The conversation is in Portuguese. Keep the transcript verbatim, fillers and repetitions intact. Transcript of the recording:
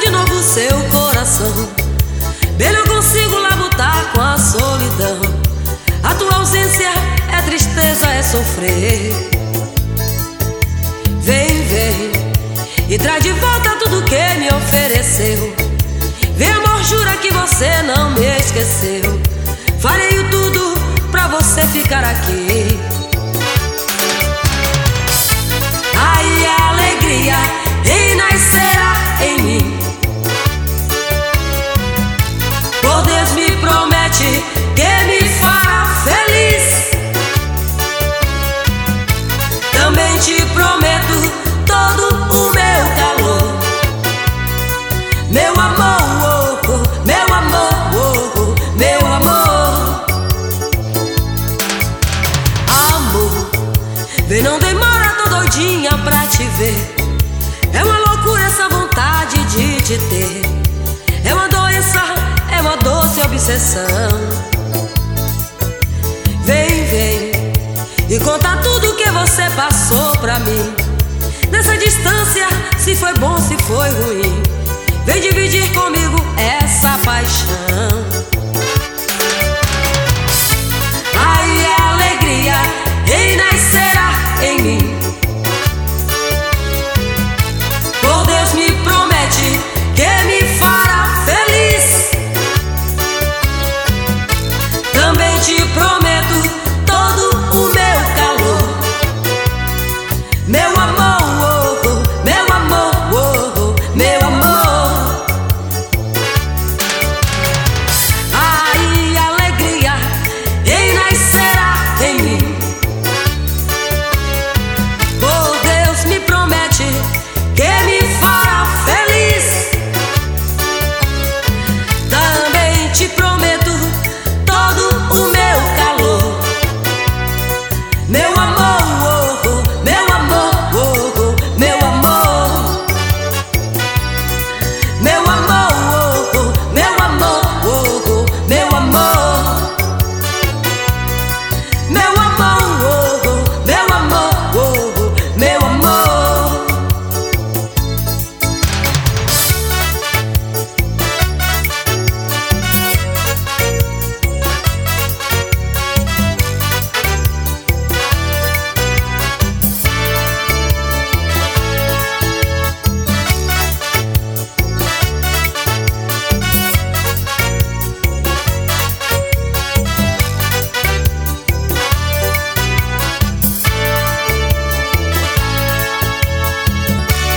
de novo seu coração. Bem, não consigo labutar com a solidão. A tua ausência é tristeza, é sofrer. Vem, vem e traz de volta tudo que me ofereceu. Vem, amor, jura que você não me esqueceu. Farei tudo pra você ficar aqui. Aí a alegria renascerá em mim. Por Deus me promete que me fará feliz. Também te prometo todo o meu calor. Meu amor, oh, oh, meu amor, oh, oh, meu amor. Amor, vem, não demora, tô doidinha pra te ver. É uma loucura essa vontade de te ter. É uma doença, é uma doce obsessão. Vem, vem e conta tudo que você passou pra mim. Nessa distância, se foi bom, se foi ruim. Vem dividir comigo, é